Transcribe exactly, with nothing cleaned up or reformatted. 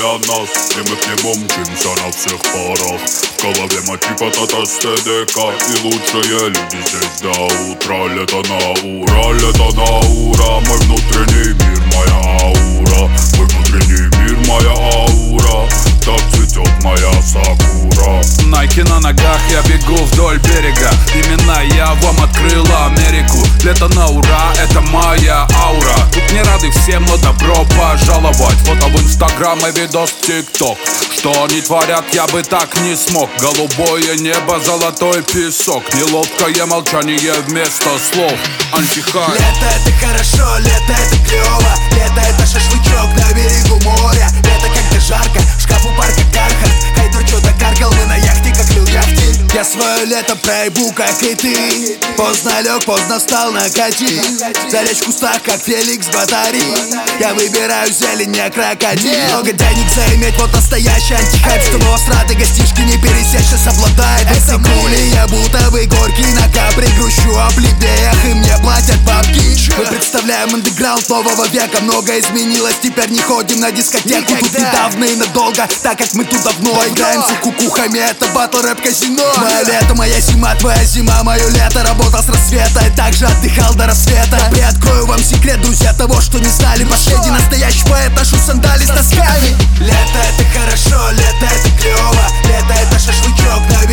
для нас, и мы к нему мчимся на всех парах. В голове мотив от эс тэ дэ ка, и лучшие люди здесь до утра. Лето на ура, лето на ура, мой внутренний мир, моя аура. Мой внутренний мир, моя аура, так цветет моя сакура. Найки на ногах, я бегу вдоль берега. Именно я вам открыла Америку. Лето на ура, это моя аура. Тут не рады всем, но добро пожаловать. Фото в инстаграм и видос в тикток. Что они творят, я бы так не смог. Голубое небо, золотой песок. Неловкое молчание вместо слов. Антихайп. Лето это хорошо, лето это клево. Лето это шашлычок на берегу моря. Лето когда жарко, в шкафу парка Кархат. Хайдер чё-то каркал, мы на яхте, как лил яхте. Я свое лето проебу, как и ты. Поздно лег, поздно встал на кати. Залечь в кустах, как Феликс Батари. Я выбираю зелень, не крокодил. Много денег заиметь, вот настоящий антихайп. Что новостраты гостишки не пересечь, сейчас обладает весомули. Я будто бы горький на капре. Грущу о плебеях, и мне платят бабки. Мы представляем андеграунд нового века. Много изменилось, теперь не ходим на дискотеку. Тут недавно и надолго, так как мы тут давно играемся кукухами, это батл рэп казино. Мое лето, моя зима, твоя зима, мое лето. Работал с рассвета и также отдыхал до рассвета. Приоткрою вам секрет, друзья, того, что не знали. Последний настоящий поэт, ношу сандали с носками. Лето это хорошо, лето это клево. Лето это шашлычок на